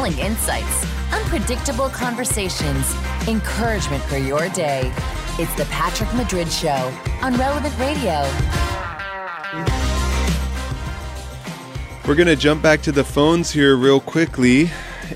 compelling insights, unpredictable conversations, encouragement for your day. It's the Patrick Madrid Show on Relevant Radio. We're going to jump back to the phones here real quickly.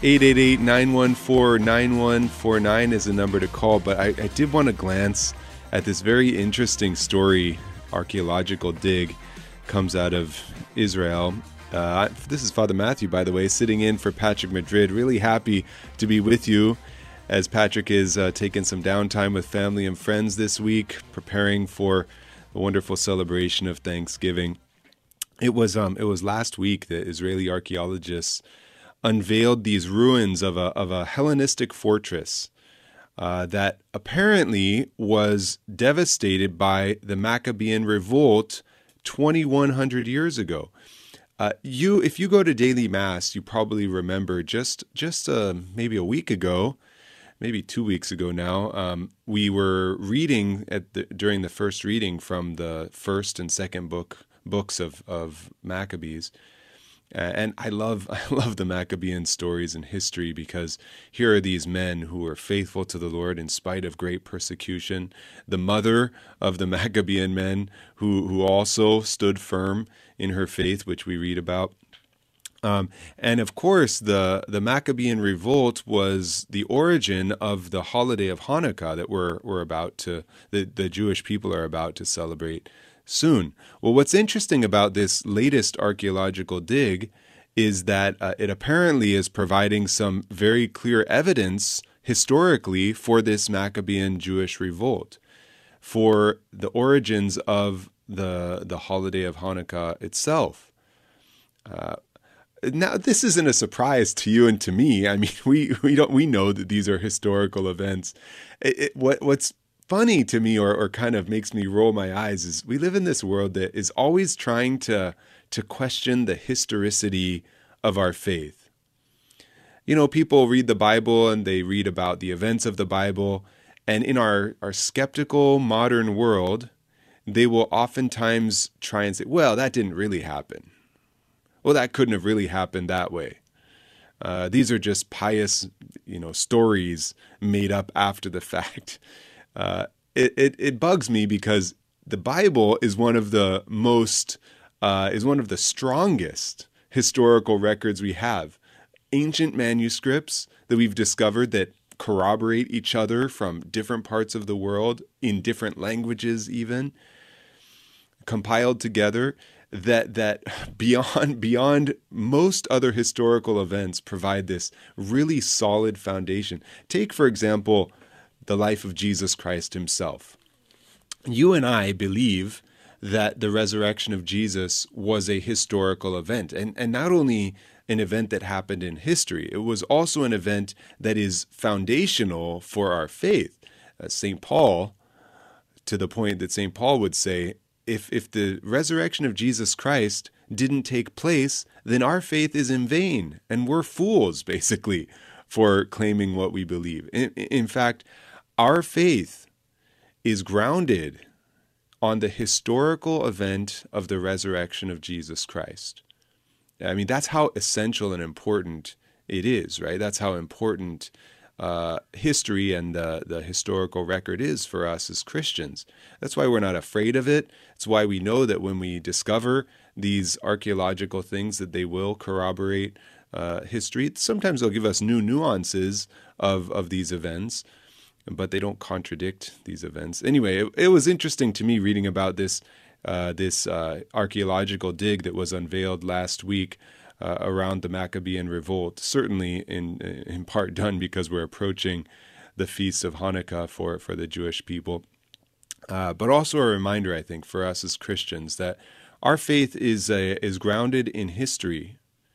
888-914-9149 is the number to call, but I did want to glance at this very interesting story. Archaeological dig comes out of Israel. This is Father Matthew, by the way, sitting in for Patrick Madrid. Really happy to be with you as Patrick is taking some downtime with family and friends this week, preparing for a wonderful celebration of Thanksgiving. It was last week that Israeli archaeologists unveiled these ruins of a Hellenistic fortress that apparently was devastated by the Maccabean revolt 2,100 years ago. If you go to daily mass, you probably remember just maybe a week ago, maybe 2 weeks ago now, we were reading during the first reading from the first and second books of Maccabees. And I love the Maccabean stories and history, because here are these men who were faithful to the Lord in spite of great persecution. The mother of the Maccabean men who also stood firm in her faith, which we read about. And of course, the Maccabean revolt was the origin of the holiday of Hanukkah that the Jewish people are about to celebrate soon. Well, what's interesting about this latest archaeological dig is that it apparently is providing some very clear evidence historically for this Maccabean Jewish revolt, for the origins of the holiday of Hanukkah itself. Now, this isn't a surprise to you and to me. I mean, we know that these are historical events. What's funny to me, or kind of makes me roll my eyes, is we live in this world that is always trying to question the historicity of our faith. You know, people read the Bible and they read about the events of the Bible, and in our skeptical modern world, they will oftentimes try and say, well, that didn't really happen. Well, that couldn't have really happened that way. These are just pious, stories made up after the fact. It bugs me, because the Bible is one of the strongest historical records we have. Ancient manuscripts that we've discovered that corroborate each other from different parts of the world, in different languages even, compiled together, that beyond most other historical events provide this really solid foundation. Take, for example, the life of Jesus Christ himself. You and I believe that the resurrection of Jesus was a historical event, and not only an event that happened in history, it was also an event that is foundational for our faith. St. Paul, to the point that St. Paul would say, if the resurrection of Jesus Christ didn't take place, then our faith is in vain, and we're fools, basically, for claiming what we believe. In fact, our faith is grounded on the historical event of the resurrection of Jesus Christ. I mean, that's how essential and important it is, right? That's how important history and the historical record is for us as Christians. That's why we're not afraid of it. It's why we know that when we discover these archaeological things, that they will corroborate history. Sometimes they'll give us new nuances of these events, but they don't contradict these events. Anyway, it was interesting to me reading about this archaeological dig that was unveiled last week around the Maccabean revolt, certainly in part done because we're approaching the feast of Hanukkah for the Jewish people, but also a reminder, I think, for us as Christians that our faith is grounded in history,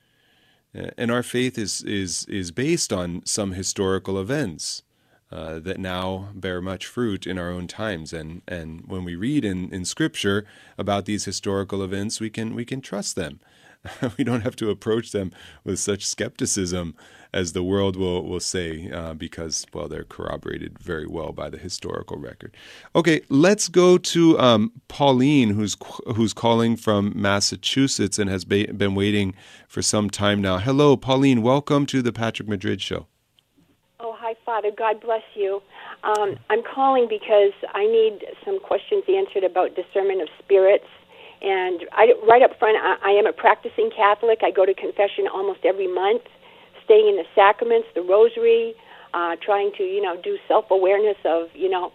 and our faith is based on some historical events that now bear much fruit in our own times. And when we read in Scripture about these historical events, we can trust them. we don't have to approach them with such skepticism as the world will say, because, well, they're corroborated very well by the historical record. Okay, let's go to Pauline, who's calling from Massachusetts and has been waiting for some time now. Hello, Pauline. Welcome to the Patrick Madrid Show. Oh, hi, Father. God bless you. I'm calling because I need some questions answered about discernment of spirits. And right up front, I am a practicing Catholic. I go to confession almost every month, staying in the sacraments, the rosary, trying to, do self-awareness of,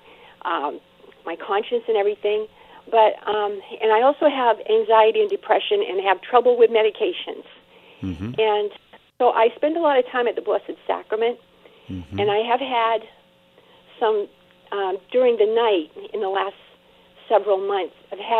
my conscience and everything. But, and I also have anxiety and depression and have trouble with medications. Mm-hmm. And so I spend a lot of time at the Blessed Sacrament. Mm-hmm. And I have had some, during the night in the last several months,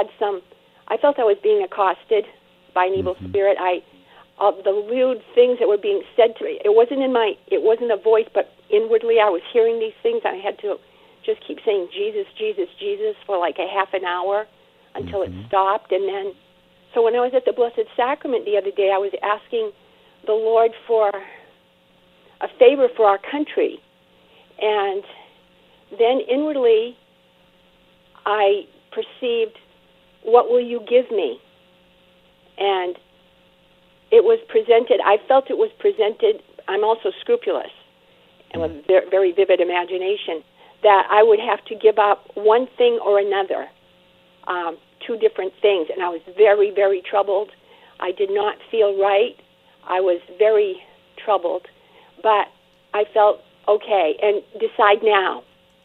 I felt I was being accosted by an evil spirit. The lewd things that were being said to me, it wasn't a voice, but inwardly I was hearing these things. I had to just keep saying Jesus, Jesus, Jesus for like a half an hour until it stopped. And then, so when I was at the Blessed Sacrament the other day, I was asking the Lord for a favor for our country. And then inwardly, I perceived, what will you give me? And it was presented, I felt it was presented, I'm also scrupulous and with very vivid imagination, that I would have to give up one thing or another, two different things. And I was very, very troubled. I did not feel right. I was very troubled. But I felt, okay, and decide now.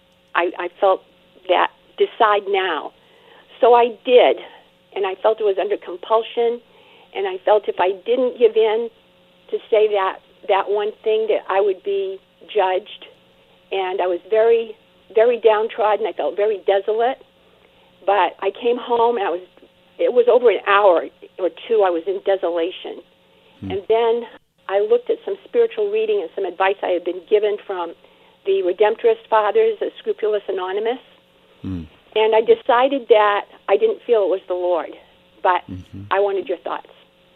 I felt that, decide now. So I did, and I felt it was under compulsion, and I felt if I didn't give in to say that one thing, that I would be judged. And I was very, very downtrodden. I felt very desolate. But I came home, and it was over an hour or two I was in desolation. And then I looked at some spiritual reading and some advice I had been given from the Redemptorist Fathers, the Scrupulous Anonymous. And I decided that I didn't feel it was the Lord, but I wanted your thoughts.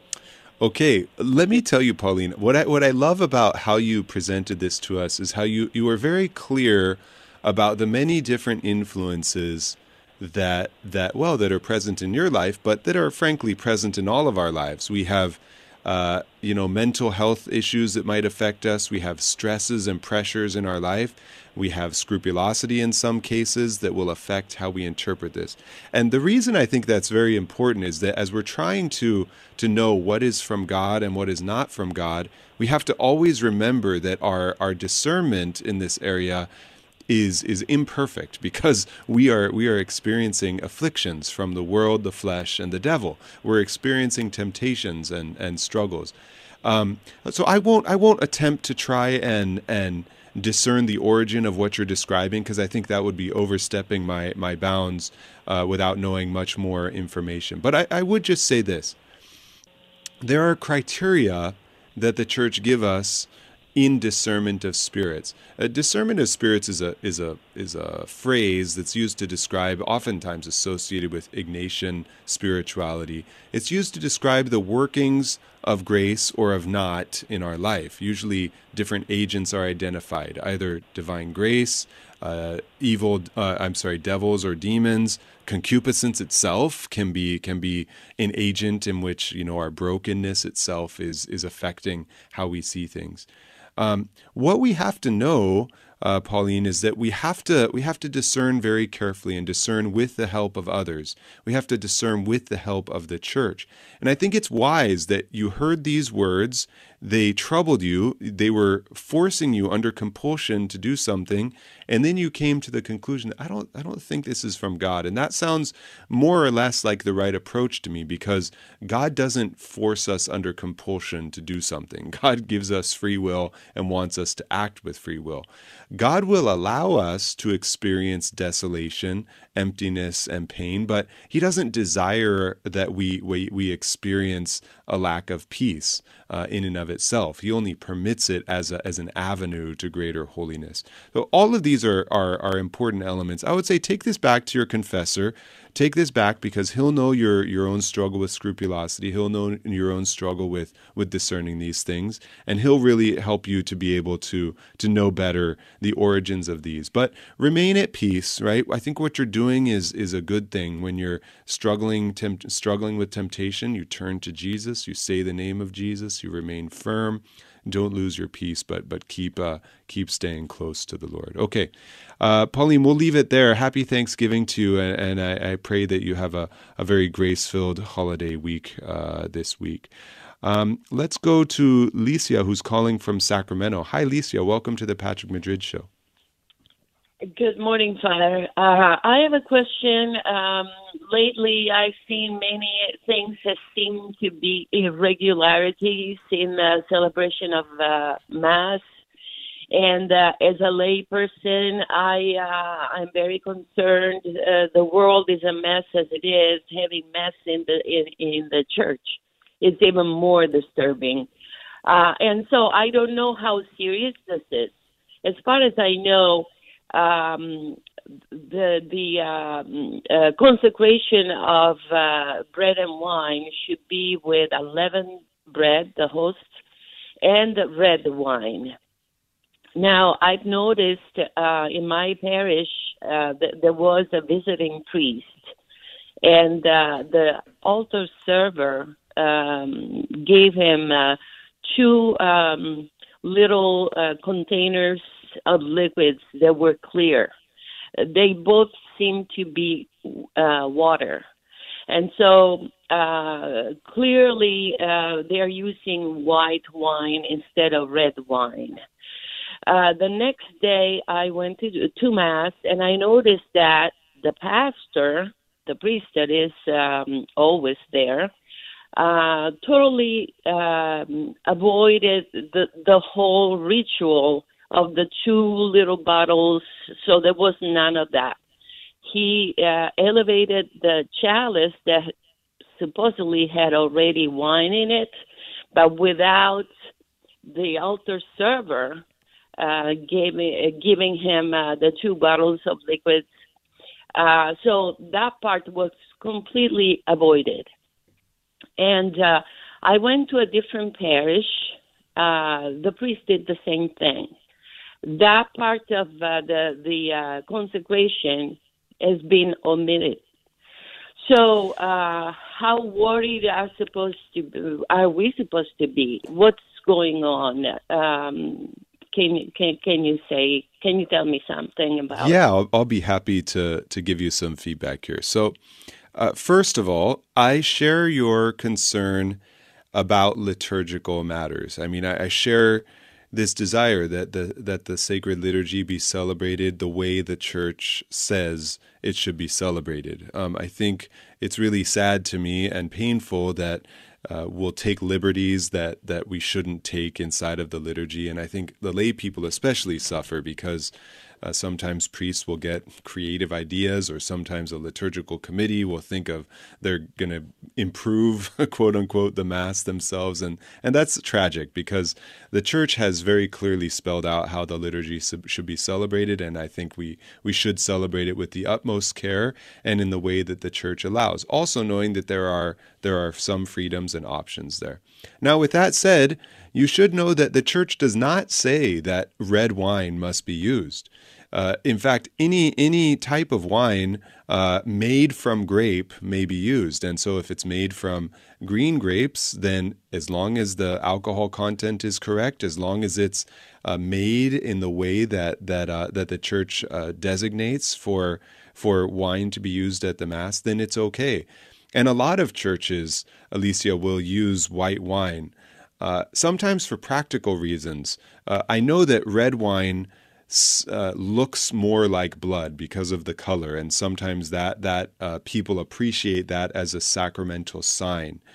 Okay, let me tell you, Pauline, what I love about how you presented this to us is how you were very clear about the many different influences that are present in your life, but that are frankly present in all of our lives. We have mental health issues that might affect us. We have stresses and pressures in our life. We have scrupulosity in some cases that will affect how we interpret this. And the reason I think that's very important is that as we're trying to know what is from God and what is not from God, we have to always remember that our discernment in this area is imperfect, because we are experiencing afflictions from the world, the flesh, and the devil. We're experiencing temptations and struggles. So I won't attempt to try and discern the origin of what you're describing, because I think that would be overstepping my bounds without knowing much more information. But I would just say this: there are criteria that the Church give us in discernment of spirits. Discernment of spirits is a phrase that's used to describe, oftentimes associated with Ignatian spirituality. It's used to describe the workings of grace or of not in our life. Usually different agents are identified, either divine grace, devils or demons. Concupiscence itself can be an agent in which, our brokenness itself is affecting how we see things. What we have to know, Pauline, is that we have to discern very carefully and discern with the help of others. We have to discern with the help of the Church. And I think it's wise that you heard these words. They troubled you. They were forcing you under compulsion to do something. And then you came to the conclusion, I don't think this is from God. And that sounds more or less like the right approach to me, because God doesn't force us under compulsion to do something. God gives us free will and wants us to act with free will. God will allow us to experience desolation, emptiness, and pain, but He doesn't desire that we experience a lack of peace in and of of itself. He only permits it as an avenue to greater holiness. So all of these are important elements. I would say take this back to your confessor. Take this back because he'll know your own struggle with scrupulosity. He'll know your own struggle with discerning these things, and he'll really help you to be able to know better the origins of these. But remain at peace, right? I think what you're doing is a good thing. When you're struggling with temptation, you turn to Jesus. You say the name of Jesus. You remain firm. Don't lose your peace, but keep staying close to the Lord. Okay, Pauline, we'll leave it there. Happy Thanksgiving to you, and I pray that you have a very grace-filled holiday week this week. Let's go to Licia, who's calling from Sacramento. Hi, Licia. Welcome to the Patrick Madrid Show. Good morning, Father. I have a question. Lately, I've seen many things that seem to be irregularities in the celebration of Mass. And as a lay person, I'm very concerned. The world is a mess as it is. Having Mass in the church is even more disturbing. And so I don't know how serious this is. As far as I know, the consecration of bread and wine should be with unleavened bread, the host, and red wine. Now, I've noticed in my parish that there was a visiting priest, and the altar server gave him two little containers of liquids that were clear. They both seemed to be water. And so clearly they're using white wine instead of red wine. The next day I went to Mass, and I noticed that the pastor, the priest that is always there, totally avoided the whole ritual of the two little bottles, so there was none of that. He elevated the chalice that supposedly had already wine in it, but without the altar server giving him the two bottles of liquids. So that part was completely avoided. And I went to a different parish. The priest did the same thing. That part of the consecration has been omitted. So how worried are we supposed to be? What's going on? Can you tell me something about? Yeah, I'll be happy to give you some feedback here. So first of all, I share your concern about liturgical matters. I mean, I share this desire that the sacred liturgy be celebrated the way the Church says it should be celebrated. I think it's really sad to me and painful that we'll take liberties that we shouldn't take inside of the liturgy. And I think the lay people especially suffer because sometimes priests will get creative ideas, or sometimes a liturgical committee will think of they're going to improve, quote unquote, the Mass themselves. And that's tragic because the Church has very clearly spelled out how the liturgy should be celebrated. And I think we should celebrate it with the utmost care and in the way that the Church allows, also knowing that there are some freedoms and options there. Now, with that said, you should know that the Church does not say that red wine must be used. In fact, any type of wine made from grape may be used. And so if it's made from green grapes, then as long as the alcohol content is correct, as long as it's made in the way that the Church designates for wine to be used at the Mass, then it's okay. And a lot of churches, Alicia, will use white wine, sometimes for practical reasons. I know that red wine looks more like blood because of the color, and sometimes that people appreciate that as a sacramental sign.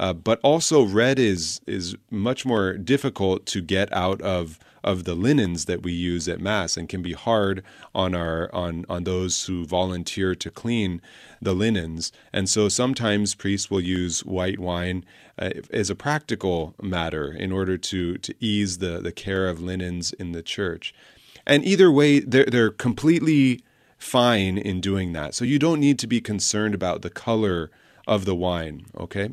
But also red is much more difficult to get out of the linens that we use at Mass, and can be hard on those who volunteer to clean the linens. And so sometimes priests will use white wine as a practical matter in order to ease the care of linens in the church. And either way, they're completely fine in doing that. So you don't need to be concerned about the color of the wine, okay?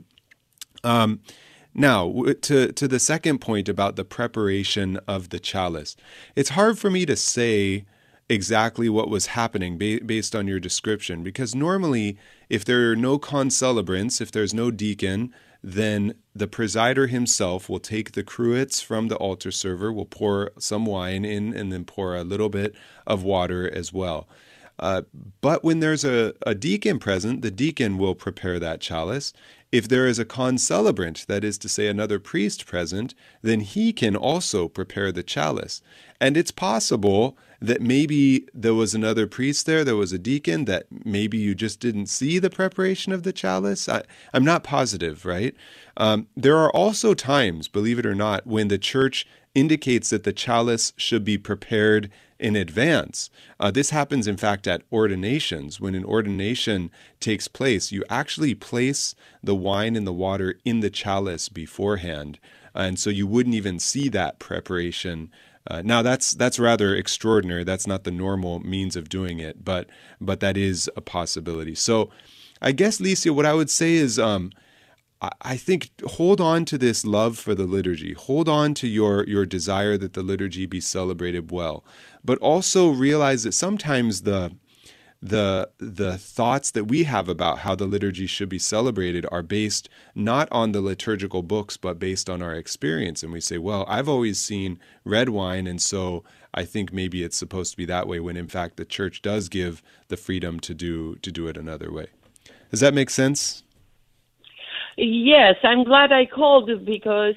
Now, to the second point about the preparation of the chalice. It's hard for me to say exactly what was happening based on your description, because normally if there are no concelebrants, if there's no deacon, then the presider himself will take the cruets from the altar server, will pour some wine in, and then pour a little bit of water as well. But when there's a deacon present, the deacon will prepare that chalice. If there is a concelebrant, that is to say another priest present, then he can also prepare the chalice. And it's possible that maybe there was another priest there was a deacon, that maybe you just didn't see the preparation of the chalice. I'm not positive, right? There are also times, believe it or not, when the church indicates that the chalice should be prepared in advance. This happens, in fact, at ordinations. When an ordination takes place, you actually place the wine and the water in the chalice beforehand. And so you wouldn't even see that preparation. Now, that's rather extraordinary. That's not the normal means of doing it, but that is a possibility. So I guess, Licia, what I would say is I think hold on to this love for the liturgy. Hold on to your desire that the liturgy be celebrated well. But also realize that sometimes the thoughts that we have about how the liturgy should be celebrated are based not on the liturgical books, but based on our experience. And we say, well, I've always seen red wine, and so I think maybe it's supposed to be that way, when in fact the church does give the freedom to do it another way. Does that make sense? Yes, I'm glad I called, because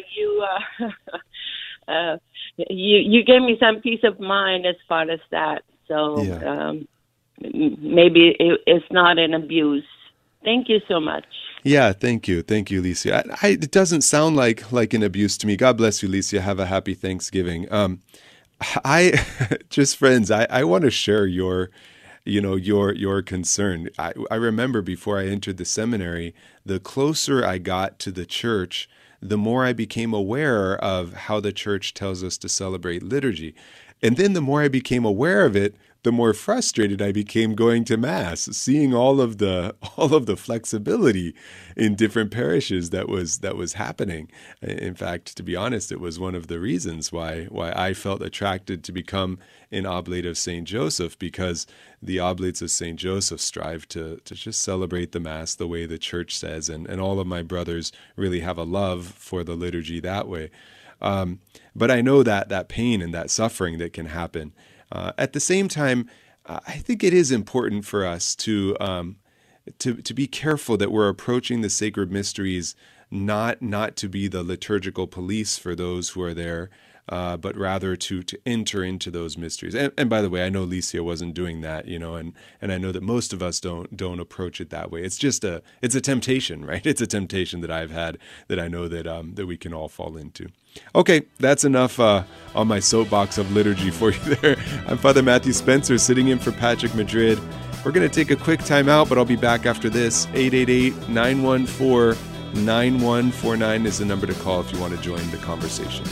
you gave me some peace of mind as far as that. So maybe it's not an abuse. Thank you so much. Yeah, thank you, Licia. It doesn't sound like an abuse to me. God bless you, Licia. Have a happy Thanksgiving. Just friends, I want to share your concern. I remember before I entered the seminary, the closer I got to the church, the more I became aware of how the church tells us to celebrate liturgy. And then the more I became aware of it, the more frustrated I became going to Mass, seeing all of the flexibility in different parishes that was happening. In fact, to be honest, it was one of the reasons why I felt attracted to become an oblate of St. Joseph, because the oblates of St. Joseph strive to just celebrate the Mass the way the Church says, and all of my brothers really have a love for the liturgy that way. But I know that pain and that suffering that can happen. At the same time, I think it is important for us to be careful that we're approaching the sacred mysteries not to be the liturgical police for those who are there, but rather to enter into those mysteries. And by the way, I know Licia wasn't doing that, and I know that most of us don't approach it that way. It's just it's a temptation, right? It's a temptation that I've had that I know that we can all fall into. Okay, that's enough on my soapbox of liturgy for you there. I'm Father Matthew Spencer, sitting in for Patrick Madrid. We're going to take a quick time out, but I'll be back after this. 888-914-9149 is the number to call if you want to join the conversation.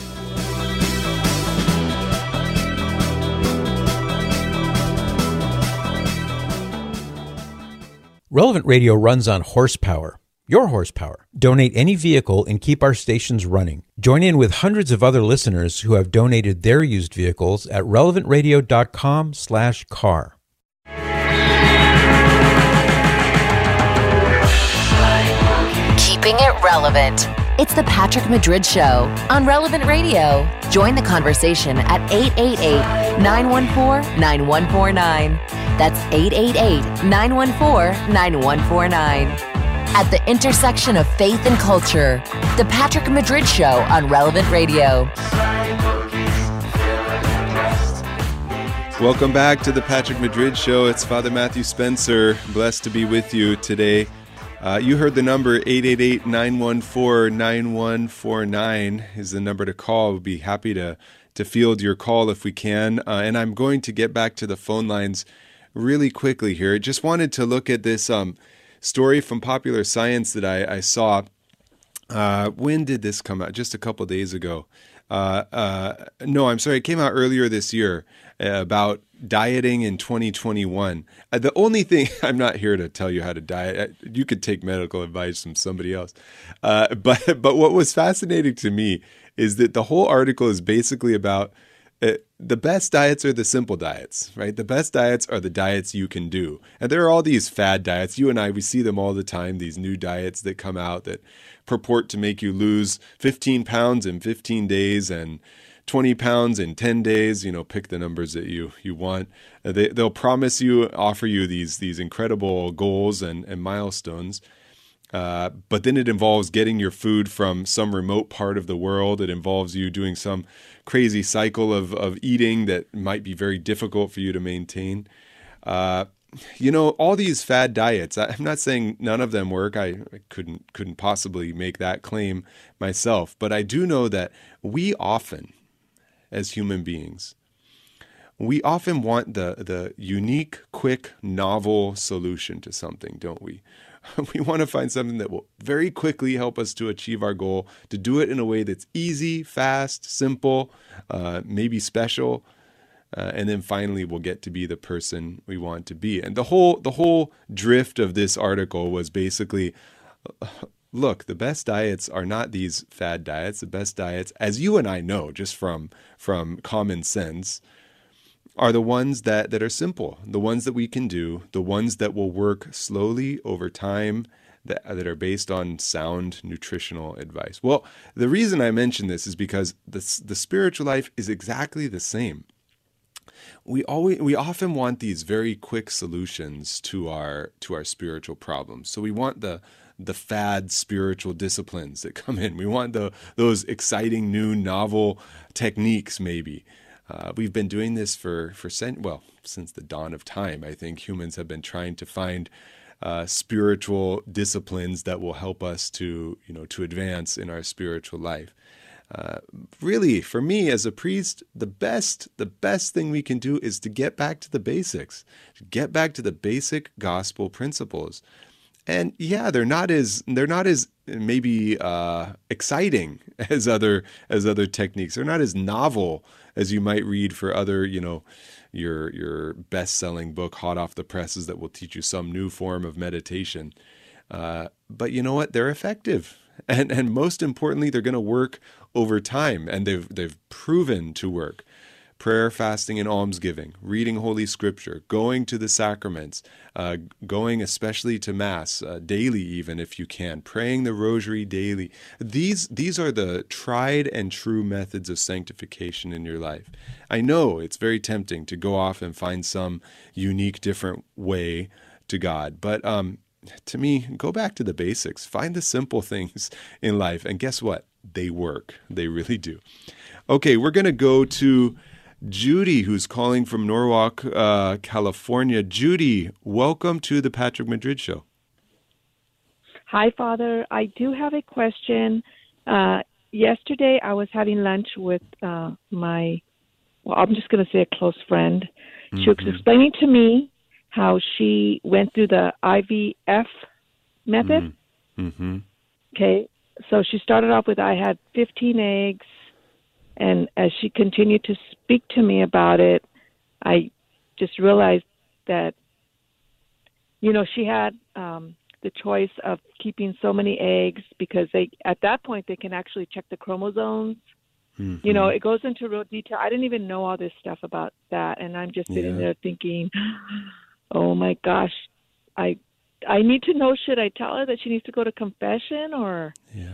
Relevant Radio runs on horsepower. Your horsepower. Donate any vehicle and keep our stations running. Join in with hundreds of other listeners who have donated their used vehicles at relevantradio.com/car. Keeping it relevant. It's the Patrick Madrid Show on Relevant Radio. Join the conversation at 888-914-9149. That's 888-914-9149. At the intersection of faith and culture, the Patrick Madrid Show on Relevant Radio. Welcome back to the Patrick Madrid Show. It's Father Matthew Spencer. Blessed to be with you today. You heard the number 888-914-9149 is the number to call. We'll be happy to field your call if we can. And I'm going to get back to the phone lines really quickly here. Just wanted to look at this story from Popular Science that I saw. When did this come out? Just a couple days ago. No, I'm sorry. It came out earlier this year about dieting in 2021. The only thing, I'm not here to tell you how to diet. You could take medical advice from somebody else. But what was fascinating to me is that the whole article is basically about the best diets are the simple diets, right? The best diets are the diets you can do. And there are all these fad diets. You and I, we see them all the time, these new diets that come out that purport to make you lose 15 pounds in 15 days and 20 pounds in 10 days, pick the numbers that you want. They'll promise you, offer you these incredible goals and milestones. But then it involves getting your food from some remote part of the world. It involves you doing some crazy cycle of eating that might be very difficult for you to maintain. All these fad diets, I'm not saying none of them work. I couldn't possibly make that claim myself. But I do know that we often, as human beings, we often want the unique, quick, novel solution to something, don't we? We want to find something that will very quickly help us to achieve our goal, to do it in a way that's easy, fast, simple, maybe special, and then finally we'll get to be the person we want to be. And the whole drift of this article was basically, look, the best diets are not these fad diets. The best diets, as you and I know, just from common sense, are the ones that are simple, the ones that we can do, the ones that will work slowly over time, that are based on sound nutritional advice. Well, the reason I mention this is because the spiritual life is exactly the same. We often want these very quick solutions to our spiritual problems. So we want the fad spiritual disciplines that come in. We want those exciting new novel techniques maybe. We've been doing this since the dawn of time. I think humans have been trying to find spiritual disciplines that will help us to advance in our spiritual life. Really, for me as a priest, the best thing we can do is to get back to the basics, to get back to the basic gospel principles. And yeah, they're not as maybe exciting as other techniques. They're not as novel as you might read for other, your best-selling book, hot off the presses, that will teach you some new form of meditation. But you know what? They're effective, and most importantly, they're going to work over time, and they've proven to work. Prayer, fasting, and almsgiving, reading Holy Scripture, going to the sacraments, going especially to Mass daily, even if you can, praying the Rosary daily. These are the tried and true methods of sanctification in your life. I know it's very tempting to go off and find some unique, different way to God, but to me, go back to the basics. Find the simple things in life, and guess what? They work. They really do. Okay, we're going to go to Judy, who's calling from Norwalk, California. Judy, welcome to the Patrick Madrid Show. Hi, Father. I do have a question. Yesterday, I was having lunch with I'm just going to say a close friend. She was explaining to me how she went through the IVF method. Mm-hmm. Okay, so she started off with, I had 15 eggs. And as she continued to speak to me about it, I just realized that, she had the choice of keeping so many eggs because at that point they can actually check the chromosomes. Mm-hmm. It goes into real detail. I didn't even know all this stuff about that. And I'm just sitting there thinking, oh my gosh, I need to know, should I tell her that she needs to go to confession or? Yeah.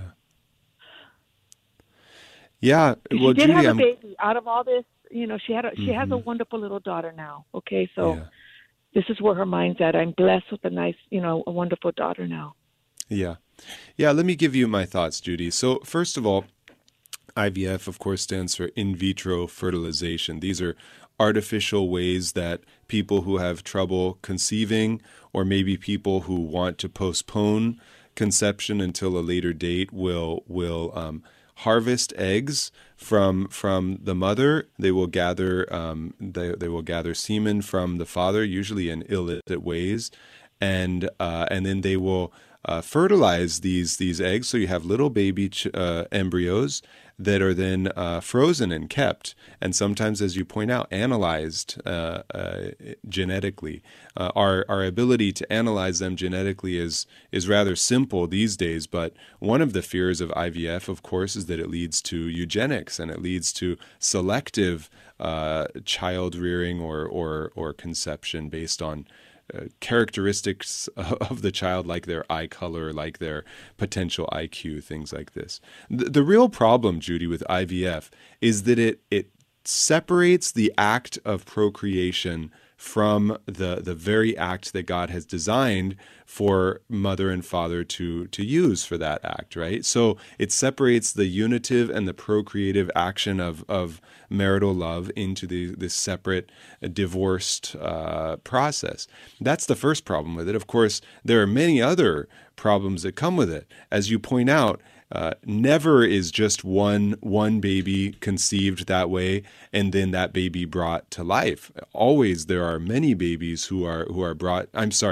Yeah, well, she did Judy, have a baby. Out of all this, she has a wonderful little daughter now. Okay, so this is where her mind's at. I'm blessed with a nice, a wonderful daughter now. Yeah. Let me give you my thoughts, Judy. So first of all, IVF, of course, stands for in vitro fertilization. These are artificial ways that people who have trouble conceiving, or maybe people who want to postpone conception until a later date, will harvest eggs from the mother. They will gather they will gather semen from the father, usually in illicit ways, and then they will fertilize these eggs. So you have little baby embryos that are then frozen and kept, and sometimes, as you point out, analyzed genetically. Our ability to analyze them genetically is rather simple these days, but one of the fears of IVF, of course, is that it leads to eugenics, and it leads to selective child rearing or conception based on characteristics of the child, like their eye color, like their potential IQ, things like this. The real problem, Judy, with IVF is that it separates the act of procreation from the very act that God has designed for mother and father to use for that act, right? So it separates the unitive and the procreative action of marital love into this separate, divorced process. That's the first problem with it. Of course, there are many other problems that come with it. As you point out, never is just one baby conceived that way and then that baby brought to life. Always there are many babies who are brought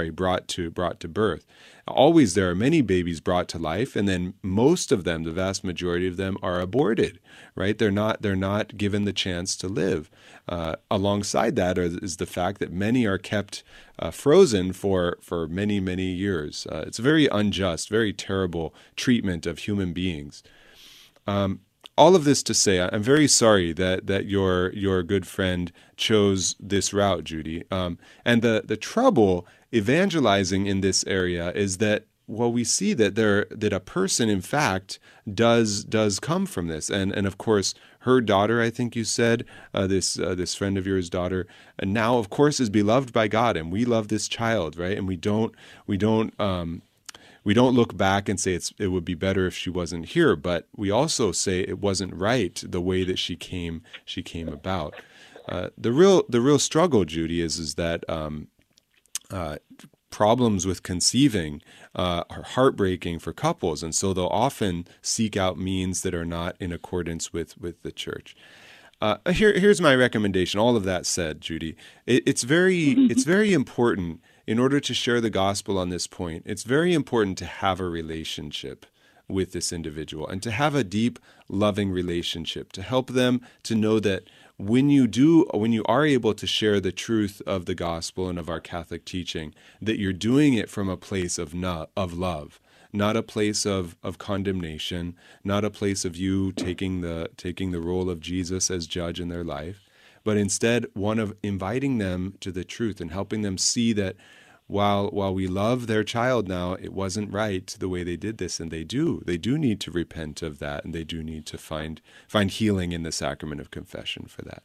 to birth. Always there are many babies brought to life, and then most of them, the vast majority of them, are aborted, right? They're not given the chance to live. Alongside that is the fact that many are kept frozen for many, many years. It's a very unjust, very terrible treatment of human beings. All of this to say, I'm very sorry that your good friend chose this route, Judy. And the trouble evangelizing in this area is that, well, we see that a person, in fact, does come from this, and of course her daughter, I think you said, this friend of yours' daughter, and now of course is beloved by God, and we love this child, right? And we don't look back and say it would be better if she wasn't here, but we also say it wasn't right the way that she came about. The real struggle, Judy, is that problems with conceiving are heartbreaking for couples, and so they'll often seek out means that are not in accordance with the church. Here's my recommendation. All of that said, Judy, it's very important. In order to share the gospel on this point, it's very important to have a relationship with this individual and to have a deep, loving relationship, to help them to know that when you are able to share the truth of the gospel and of our Catholic teaching, that you're doing it from a place of love, not a place of condemnation, not a place of you taking the role of Jesus as judge in their life, but instead one of inviting them to the truth and helping them see that while we love their child now, it wasn't right the way they did this, and they do need to repent of that, and they do need to find healing in the sacrament of confession for that.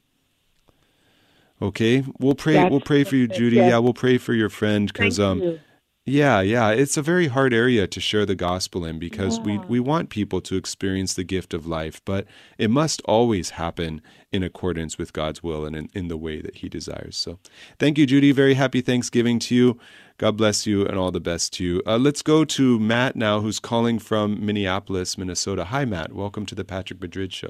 Okay, we'll pray for you, Judy. Yeah, we'll pray for your friend, because yeah, it's a very hard area to share the gospel in, because we want people to experience the gift of life, but it must always happen in accordance with God's will and in the way that He desires. So thank you, Judy. Very happy Thanksgiving to you. God bless you and all the best to you. Let's go to Matt now, who's calling from Minneapolis, Minnesota. Hi, Matt. Welcome to the Patrick Madrid Show.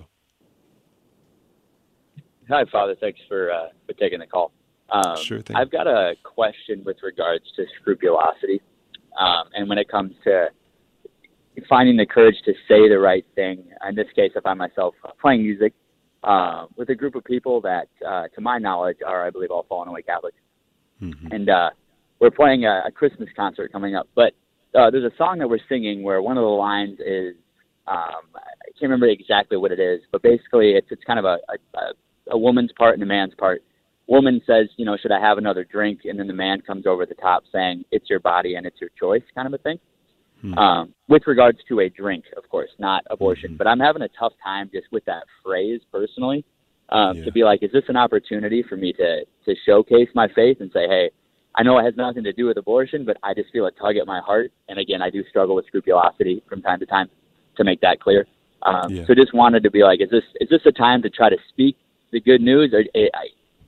Hi, Father. Thanks for taking the call. Sure thing. I've got a question with regards to scrupulosity, and when it comes to finding the courage to say the right thing. In this case, I find myself playing music with a group of people that, to my knowledge, are, I believe, all fallen away Catholics. Mm-hmm. And we're playing a Christmas concert coming up. But there's a song that we're singing where one of the lines is, I can't remember exactly what it is, but basically it's kind of a woman's part and a man's part. Woman says, should I have another drink? And then the man comes over the top saying, it's your body and it's your choice, kind of a thing. Mm-hmm. With regards to a drink, of course, not abortion. Mm-hmm. But I'm having a tough time just with that phrase personally, to be like, is this an opportunity for me to showcase my faith and say, hey, I know it has nothing to do with abortion, but I just feel a tug at my heart. And again, I do struggle with scrupulosity from time to time, to make that clear. So just wanted to be like, is this a time to try to speak the good news? Or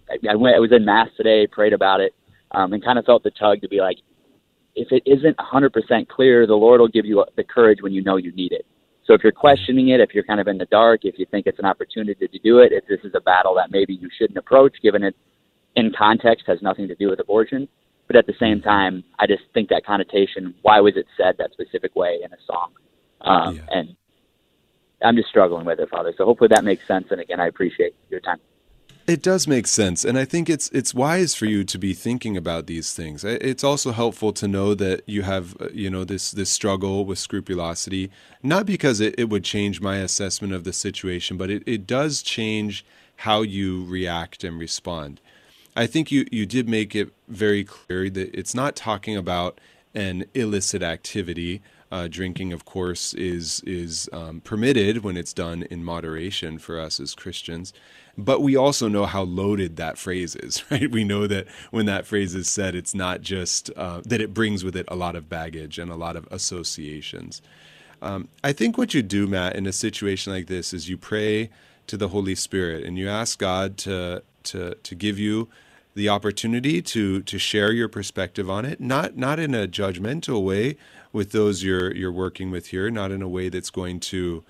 I was in Mass today, prayed about it, and kind of felt the tug to be like, if it isn't 100% clear, the Lord will give you the courage when you know you need it. So if you're questioning it, if you're kind of in the dark, if you think it's an opportunity to do it, if this is a battle that maybe you shouldn't approach, given it in context has nothing to do with abortion. But at the same time, I just think that connotation, why was it said that specific way in a song? And I'm just struggling with it, Father. So hopefully that makes sense. And again, I appreciate your time. It does make sense, and I think it's wise for you to be thinking about these things. It's also helpful to know that you have this struggle with scrupulosity, not because it would change my assessment of the situation, but it does change how you react and respond. I think you did make it very clear that it's not talking about an illicit activity. Drinking, of course, is permitted when it's done in moderation for us as Christians. But we also know how loaded that phrase is, right? We know that when that phrase is said, it's not just that it brings with it a lot of baggage and a lot of associations. I think what you do, Matt, in a situation like this is you pray to the Holy Spirit and you ask God to give you the opportunity to share your perspective on it, not in a judgmental way with those you're working with here, not in a way that's going to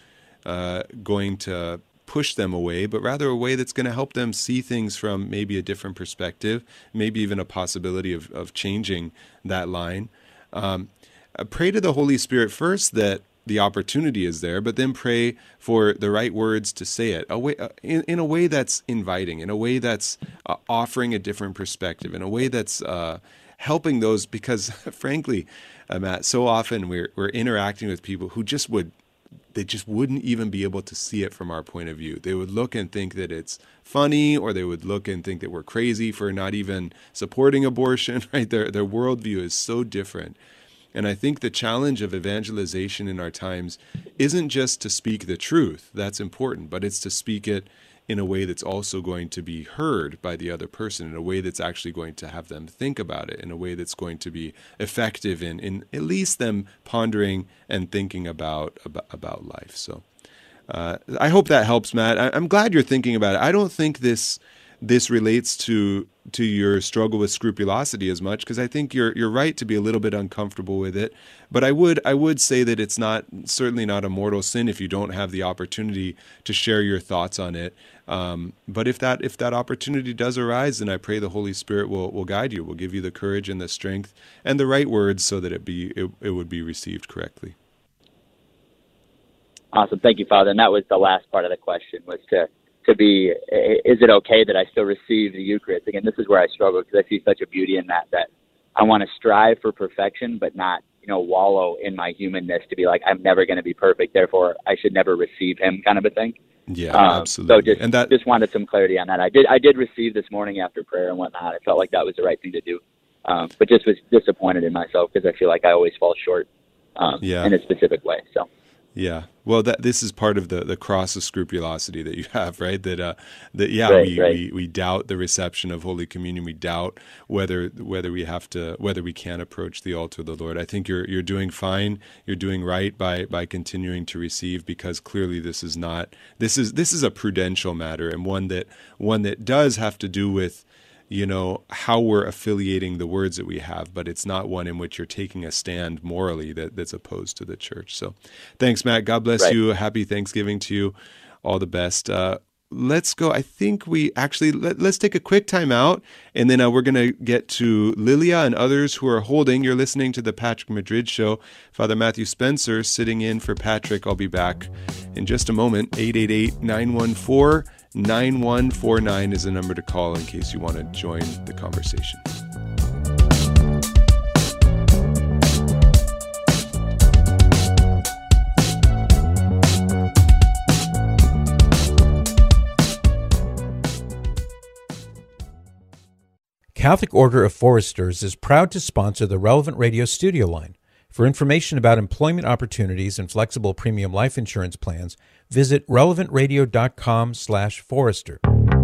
push them away, but rather a way that's going to help them see things from maybe a different perspective, maybe even a possibility of changing that line. Pray to the Holy Spirit first that the opportunity is there, but then pray for the right words to say it in a way that's inviting, in a way that's offering a different perspective, in a way that's helping those, because frankly, Matt, so often we're interacting with people who they just wouldn't even be able to see it from our point of view. They would look and think that it's funny, or they would look and think that we're crazy for not even supporting abortion, right? Their worldview is so different. And I think the challenge of evangelization in our times isn't just to speak the truth. That's important, but it's to speak it in a way that's also going to be heard by the other person, in a way that's actually going to have them think about it, in a way that's going to be effective in at least them pondering and thinking about life. So I hope that helps, Matt. I'm glad you're thinking about it. I don't think this relates to your struggle with scrupulosity as much, because I think you're right to be a little bit uncomfortable with it. But I would say that it's certainly not a mortal sin if you don't have the opportunity to share your thoughts on it. But if that opportunity does arise, then I pray the Holy Spirit will guide you, will give you the courage and the strength and the right words so that it would be received correctly. Awesome, thank you, Father. And that was the last part of the question, was to be, is it okay that I still receive the Eucharist? Again, this is where I struggle, because I see such a beauty in that I want to strive for perfection, but not, wallow in my humanness to be like, I'm never going to be perfect, therefore I should never receive him, kind of a thing. Yeah, absolutely. So just wanted some clarity on that. I did receive this morning after prayer and whatnot. I felt like that was the right thing to do, but just was disappointed in myself, because I feel like I always fall short in a specific way. So. Yeah. Well, this is part of the cross of scrupulosity that you have, right? We doubt the reception of Holy Communion. We doubt whether we can approach the altar of the Lord. I think you're doing fine. You're doing right by continuing to receive, because clearly this is a prudential matter, and one that does have to do with how we're affiliating the words that we have, but it's not one in which you're taking a stand morally that's opposed to the church. So thanks, Matt. God bless you. Happy Thanksgiving to you. All the best. Let's go. I think let's take a quick time out, and then we're going to get to Lilia and others who are holding. You're listening to the Patrick Madrid Show. Father Matthew Spencer sitting in for Patrick. I'll be back in just a moment. 888-914-9149 is the number to call in case you want to join the conversation. Catholic Order of Foresters is proud to sponsor the Relevant Radio studio line. For information about employment opportunities and flexible premium life insurance plans, visit relevantradio.com/forester.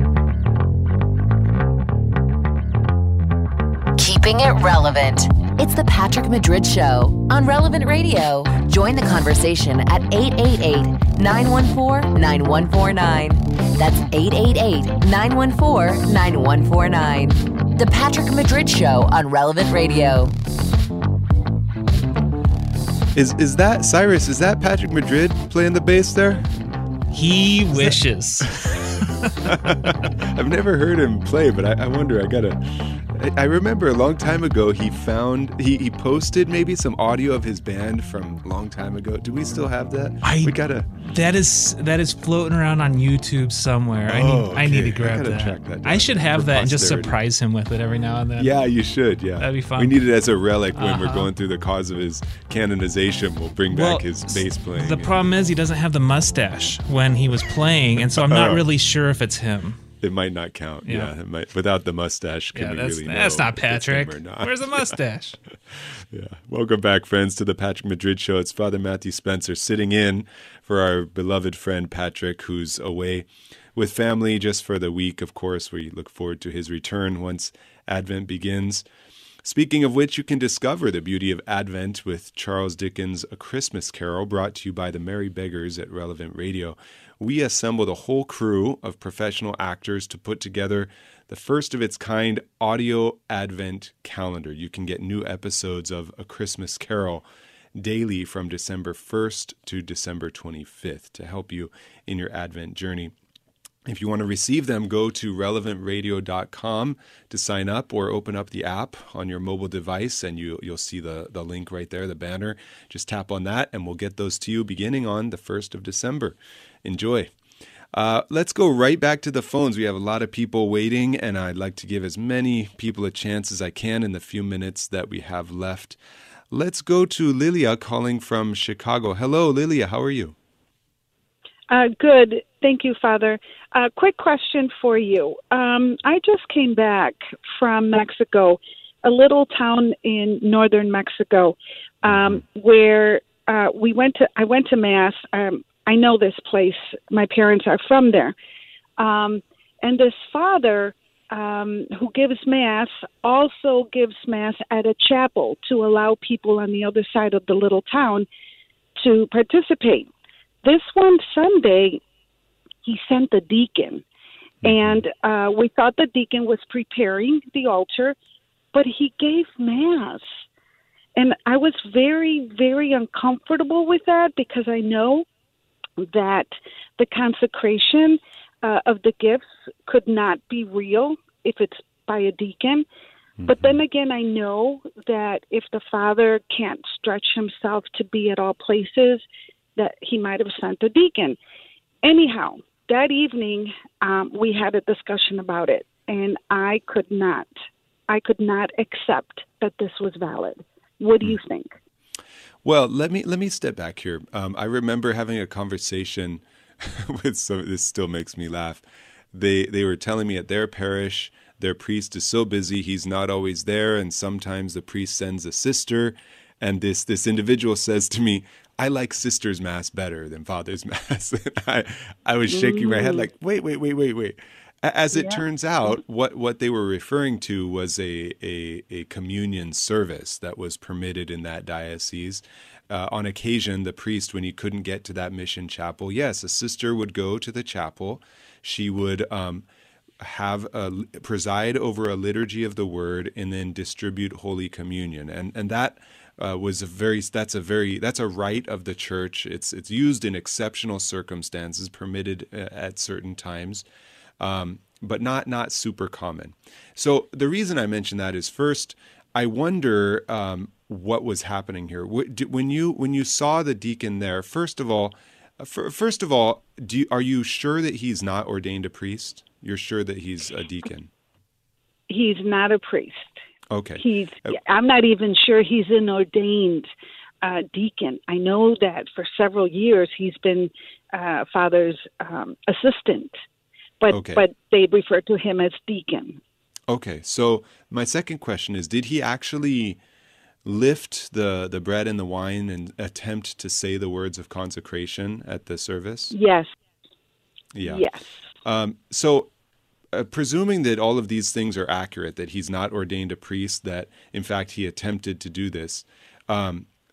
Keeping it relevant. It's the Patrick Madrid Show on Relevant Radio. Join the conversation at 888-914-9149. That's 888-914-9149. The Patrick Madrid Show on Relevant Radio. Is that, Cyrus, is that Patrick Madrid playing the bass there? He wishes. I've never heard him play, but I wonder, I remember a long time ago he posted maybe some audio of his band from a long time ago. Do we still have that? That is floating around on YouTube somewhere. I need to grab that. Track that down. I should have that and just posterity. surprise him with it every now and then. Yeah, you should. Yeah, that'd be fun. We need it as a relic when we're going through the cause of his canonization. We'll bring back his bass playing. The problem is he doesn't have the mustache when he was playing, and so I'm not really sure if it's him. It might not count. Yeah, it might. Without the mustache, can we really know? That's not Patrick. Or not? Where's the mustache? Yeah. Welcome back, friends, to the Patrick Madrid Show. It's Father Matthew Spencer sitting in for our beloved friend Patrick, who's away with family just for the week. Of course, we look forward to his return once Advent begins. Speaking of which, you can discover the beauty of Advent with Charles Dickens' A Christmas Carol, brought to you by the Merry Beggars at Relevant Radio. We assembled a whole crew of professional actors to put together the first of its kind audio Advent calendar. You can get new episodes of A Christmas Carol daily from December 1st to December 25th to help you in your Advent journey. If you want to receive them, go to relevantradio.com to sign up, or open up the app on your mobile device and you'll see the link right there, the banner. Just tap on that and we'll get those to you beginning on the 1st of December. Enjoy. Let's go right back to the phones. We have a lot of people waiting, and I'd like to give as many people a chance as I can in the few minutes that we have left. Let's go to Lilia calling from Chicago. Hello, Lilia. How are you? Good. Thank you, Father. Quick question for you. I just came back from Mexico, a little town in northern Mexico, where I went to Mass. I know this place. My parents are from there. And this father who gives Mass also gives Mass at a chapel to allow people on the other side of the little town to participate. This one Sunday, he sent the deacon, and we thought the deacon was preparing the altar, but he gave Mass. And I was very, very uncomfortable with that, because I know that the consecration of the gifts could not be real if it's by a deacon. Mm-hmm. But then again, I know that if the father can't stretch himself to be at all places, that he might have sent a deacon. Anyhow, that evening, we had a discussion about it, and I could not accept that this was valid. What do you think? Well, let me step back here. I remember having a conversation with some. This still makes me laugh. They were telling me at their parish, their priest is so busy, he's not always there, and sometimes the priest sends a sister. And this individual says to me, "I like Sister's Mass better than Father's Mass." I was shaking my head like, wait. As it turns out, what they were referring to was a communion service that was permitted in that diocese. On occasion, the priest, when he couldn't get to that mission chapel, yes, a sister would go to the chapel. She would preside over a liturgy of the Word and then distribute Holy Communion, and that. That's a rite of the church. It's used in exceptional circumstances, permitted at certain times, but not super common. So the reason I mention that is, first, I wonder what was happening here. When you saw the deacon there, first of all, are you sure that he's not ordained a priest? You're sure that he's a deacon? He's not a priest. Okay. I'm not even sure he's an ordained deacon. I know that for several years he's been Father's assistant, but they refer to him as deacon. Okay. So my second question is, did he actually lift the bread and the wine and attempt to say the words of consecration at the service? Yes. Yeah. Yes. So presuming that all of these things are accurate, that he's not ordained a priest, that in fact he attempted to do this,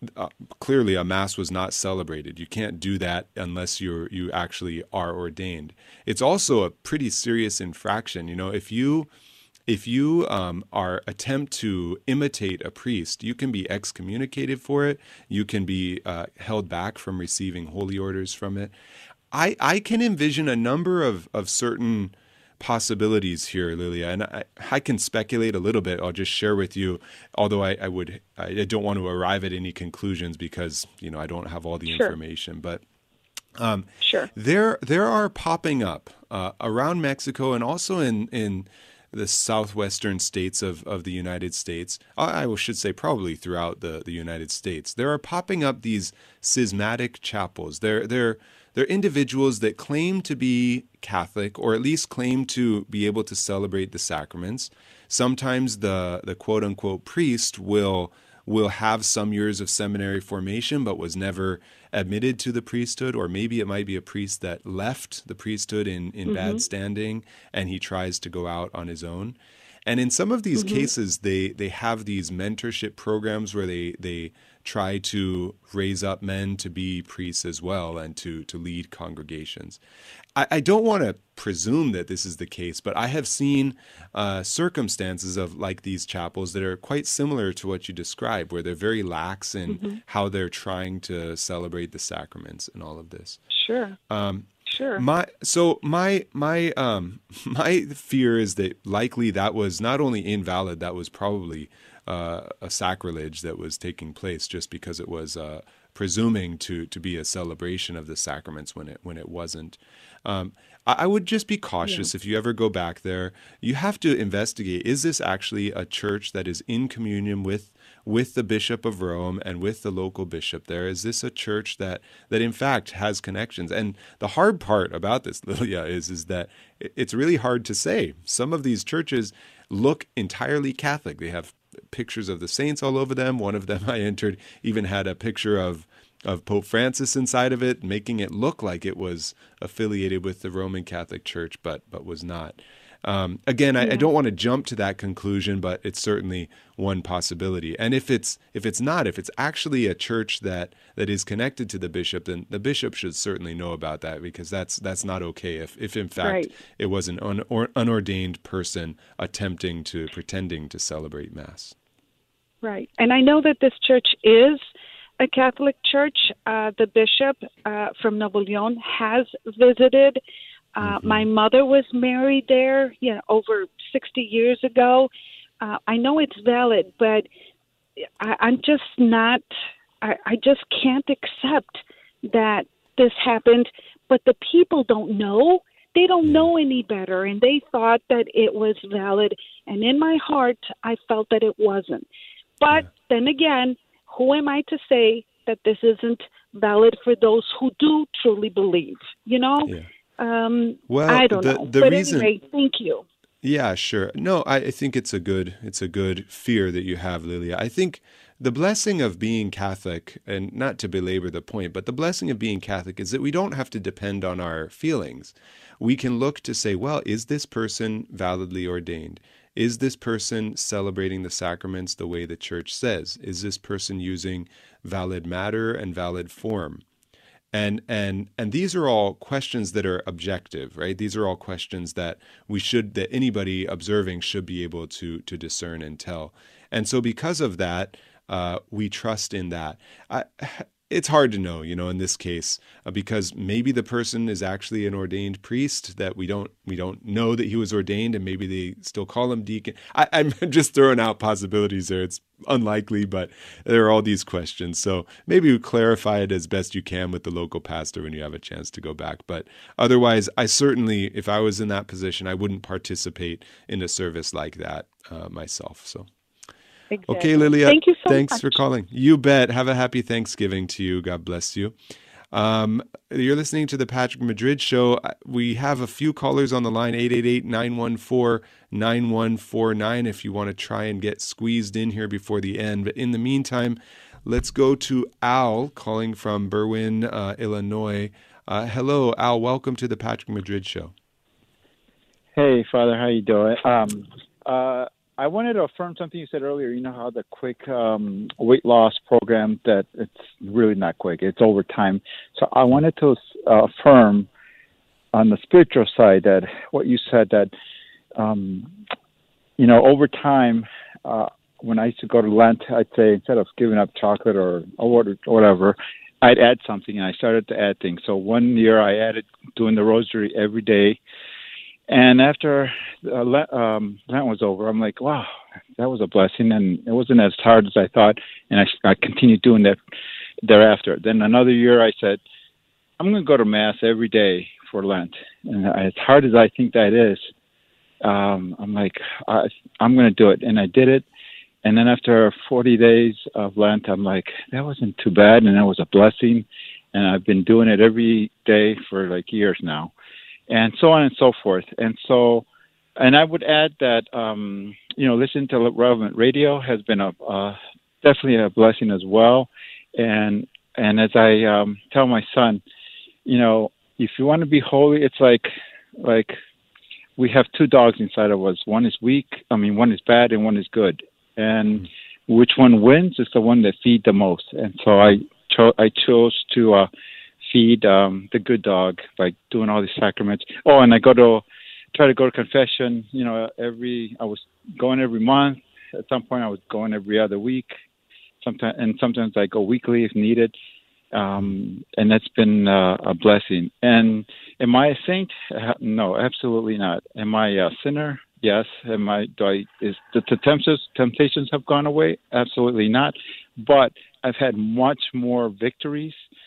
clearly a mass was not celebrated. You can't do that unless you actually are ordained. It's also a pretty serious infraction. If you are attempt to imitate a priest, you can be excommunicated for it. You can be held back from receiving holy orders from it. I can envision a number of certain possibilities here, Lilia, and I can speculate a little bit. I'll just share with you, although I don't want to arrive at any conclusions because I don't have all the information. But there are popping up around Mexico and also in the southwestern states of the United States. I should say probably throughout the United States. There are popping up these schismatic chapels. They're individuals that claim to be Catholic, or at least claim to be able to celebrate the sacraments. Sometimes the quote-unquote priest will have some years of seminary formation but was never admitted to the priesthood, or maybe it might be a priest that left the priesthood in bad standing and he tries to go out on his own. And in some of these cases, they have these mentorship programs where they try to raise up men to be priests as well and to lead congregations. I don't want to presume that this is the case, but I have seen circumstances of like these chapels that are quite similar to what you described, where they're very lax in how they're trying to celebrate the sacraments and all of this. Sure. My fear is that likely that was not only invalid, that was probably a sacrilege that was taking place just because it was presuming to be a celebration of the sacraments when it wasn't. I would just be cautious if you ever go back there. You have to investigate, is this actually a church that is in communion with the Bishop of Rome and with the local bishop there? Is this a church that in fact has connections? And the hard part about this, Lilia, is that it's really hard to say. Some of these churches look entirely Catholic. They have pictures of the saints all over them. One of them I entered even had a picture of Pope Francis inside of it, making it look like it was affiliated with the Roman Catholic Church, but was not. Again, I don't want to jump to that conclusion, but it's certainly one possibility. And if it's actually a church that is connected to the bishop, then the bishop should certainly know about that, because that's not okay. If in fact it was an unordained person pretending to celebrate Mass. Right. And I know that this church is a Catholic church. The bishop from Nuevo León has visited. My mother was married there, over 60 years ago. I know it's valid, but I'm just not. I just can't accept that this happened. But the people don't know. They don't know any better, and they thought that it was valid. And in my heart, I felt that it wasn't. But then again, who am I to say that this isn't valid for those who do truly believe? Well, I don't know. But anyway, thank you. Yeah, sure. No, I think it's a good fear that you have, Lilia. I think the blessing of being Catholic, and not to belabor the point, but the blessing of being Catholic is that we don't have to depend on our feelings. We can look to say, well, is this person validly ordained? Is this person celebrating the sacraments the way the church says? Is this person using valid matter and valid form? And these are all questions that are objective, right? These are all questions that that anybody observing should be able to discern and tell. And so because of that, we trust in that. It's hard to know, in this case, because maybe the person is actually an ordained priest that we don't know that he was ordained, and maybe they still call him deacon. I'm just throwing out possibilities there. It's unlikely, but there are all these questions. So maybe you clarify it as best you can with the local pastor when you have a chance to go back. But otherwise, I certainly, if I was in that position, I wouldn't participate in a service like that myself. So. Exactly. Okay, Lilia, thank you so thanks much for calling. You bet. Have a happy Thanksgiving to you. God bless you. You're listening to the Patrick Madrid Show. We have a few callers on the line, 888-914-9149, if you want to try and get squeezed in here before the end. But in the meantime, let's go to Al calling from Berwyn, Illinois. Hello, Al. Welcome to the Patrick Madrid Show. Hey, Father. How you doing? I wanted to affirm something you said earlier. You know how the quick weight loss program, that it's really not quick. It's over time. So I wanted to affirm on the spiritual side that what you said, that, over time, when I used to go to Lent, I'd say instead of giving up chocolate or whatever, I'd add something, and I started to add things. So one year I added doing the rosary every day. And after Lent was over, I'm like, wow, that was a blessing, and it wasn't as hard as I thought, and I continued doing that thereafter. Then another year I said, I'm going to go to Mass every day for Lent. And as hard as I think that is, I'm like, I'm going to do it. And I did it. And then after 40 days of Lent, I'm like, that wasn't too bad, and that was a blessing. And I've been doing it every day for like years now, and so on and so forth. And so, and I would add that, listening to Relevant Radio has been definitely a blessing as well. And as I tell my son, if you want to be holy, it's like we have two dogs inside of us. One is one is bad and one is good. And which one wins is the one that feeds the most. And so I chose to feed the good dog by doing all these sacraments. Oh, and I try to go to confession. I was going every month. At some point, I was going every other week. Sometimes I go weekly if needed. And that's been a blessing. And am I a saint? No, absolutely not. Am I a sinner? Yes. Is the temptations have gone away? Absolutely not. But I've had much more victories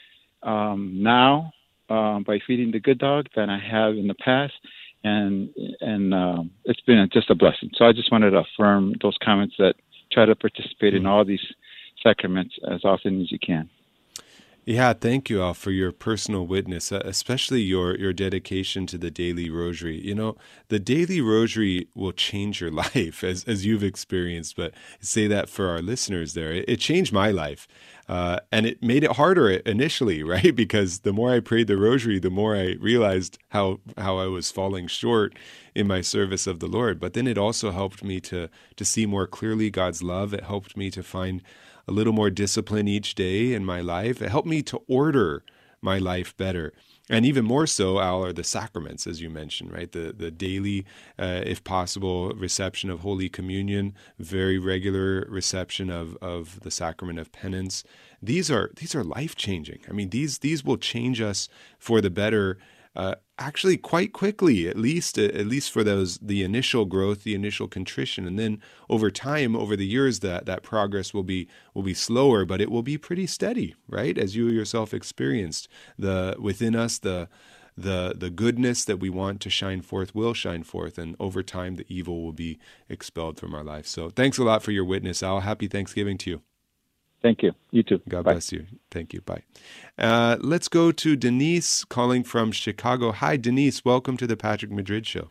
now by feeding the good dog than I have in the past, and it's been just a blessing. So I just wanted to affirm those comments that try to participate in all these sacraments as often as you can. Yeah, thank you, Al, for your personal witness, especially your dedication to the daily rosary. The daily rosary will change your life, as you've experienced, but say that for our listeners there. It changed my life, and it made it harder initially, right? Because the more I prayed the rosary, the more I realized how I was falling short in my service of the Lord. But then it also helped me to see more clearly God's love. It helped me to find a little more discipline each day in my life. It helped me to order my life better. And even more so, Al, are the sacraments, as you mentioned, right? The daily, if possible, reception of Holy Communion, very regular reception of the sacrament of penance. These are life-changing. I mean, these will change us for the better, actually quite quickly, at least for the initial growth, the initial contrition, and then over time, over the years, that progress will be slower, but it will be pretty steady, right? As you yourself experienced, within us, the goodness that we want to shine forth will shine forth, and over time, the evil will be expelled from our life. So, thanks a lot for your witness, Al. Happy Thanksgiving to you. Thank you. You too. God Bye. bless you. Thank you. Bye. Let's go to Denise calling from Chicago. Hi, Denise. Welcome to the Patrick Madrid Show.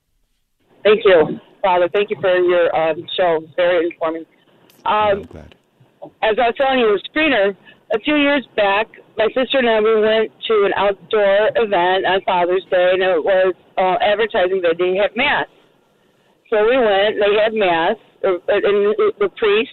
Thank you, Father. Thank you for your show. It's very informing. I'm glad. As I was telling you, a screener, a few years back, my sister and I, we went to an outdoor event on Father's Day, and it was advertising that they had Mass. So we went, they had Mass, and the priest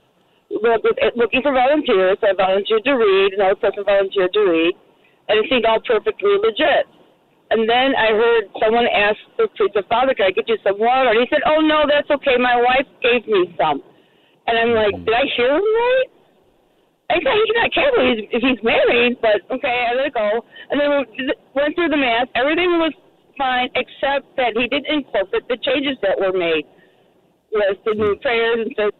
looking for volunteers. I volunteered to read, another person volunteered to read, and it seemed all perfectly legit. And then I heard someone ask the priest, Father, can I get you some water? And he said, oh, no, that's okay. My wife gave me some. And I'm like, did I hear him right? I said, he's not Catholic if he's married, but okay, I let it go. And then we went through the Mass. Everything was fine, except that he didn't incorporate the changes that were made. With the new prayers and so,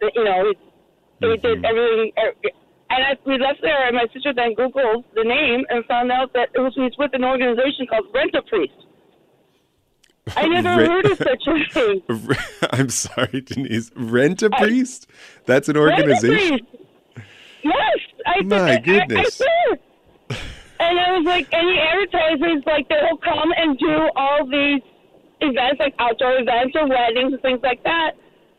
he did everything, and we left there, and my sister then Googled the name and found out that he's with an organization called Rent a Priest. I never heard of such a thing. I'm sorry, Denise. Rent a Priest? That's an organization? Yes. My goodness. I swear. And I was like, and he advertises, like, they'll come and do all these events, like outdoor events or weddings and things like that.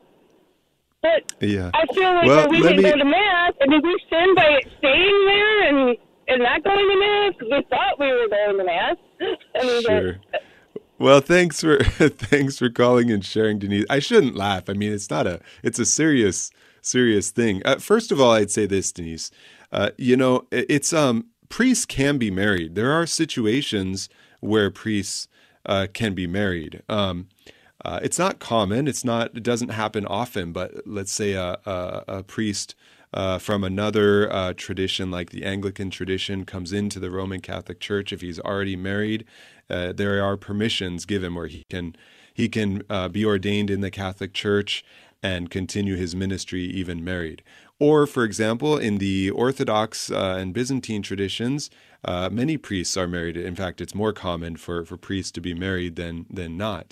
But yeah. I feel like we can go to Mass, and did we sin by staying there and not going to Mass? Because we thought we were going to Mass. Sure. Well, thanks for calling and sharing, Denise. I shouldn't laugh. I mean, it's a serious thing. First of all, I'd say this, Denise. It's priests can be married. There are situations where priests can be married. It's not common. It doesn't happen often. But let's say a priest from another tradition, like the Anglican tradition, comes into the Roman Catholic Church. If he's already married, there are permissions given where he can be ordained in the Catholic Church and continue his ministry even married. Or, for example, in the Orthodox and Byzantine traditions, many priests are married. In fact, it's more common for priests to be married than not.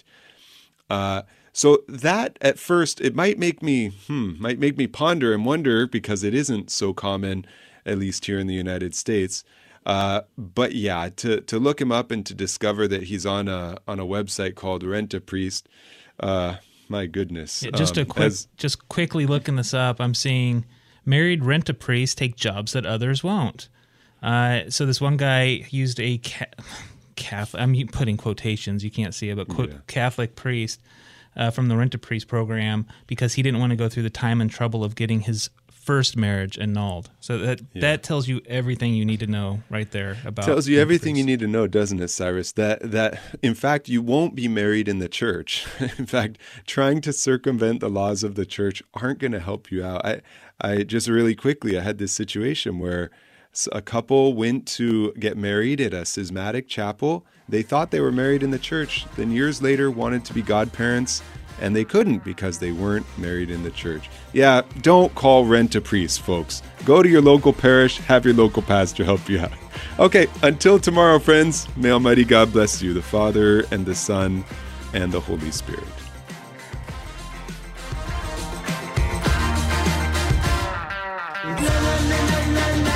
So that at first, it might make me ponder and wonder, because it isn't so common, at least here in the United States. But yeah, to look him up and to discover that he's on a website called Rent a Priest, my goodness. Yeah, just quickly looking this up, I'm seeing married rent a priest take jobs that others won't. So this one guy used a Catholic, I'm putting quotations, you can't see it, but Catholic priest from the Rent a Priest program, because he didn't want to go through the time and trouble of getting his first marriage annulled. So that tells you everything you need to know right there about. Tells you everything you need to know, doesn't it, Cyrus? That in fact you won't be married in the church. In fact, trying to circumvent the laws of the church aren't going to help you out. I just really quickly, I had this situation where a couple went to get married at a schismatic chapel. They thought they were married in the church. Then years later wanted to be godparents, and they couldn't because they weren't married in the church. Yeah, don't call Rent a Priest, folks. Go to your local parish, have your local pastor help you out. Okay, until tomorrow, friends, may Almighty God bless you, the Father and the Son and the Holy Spirit. Na, na, na, na, na, na.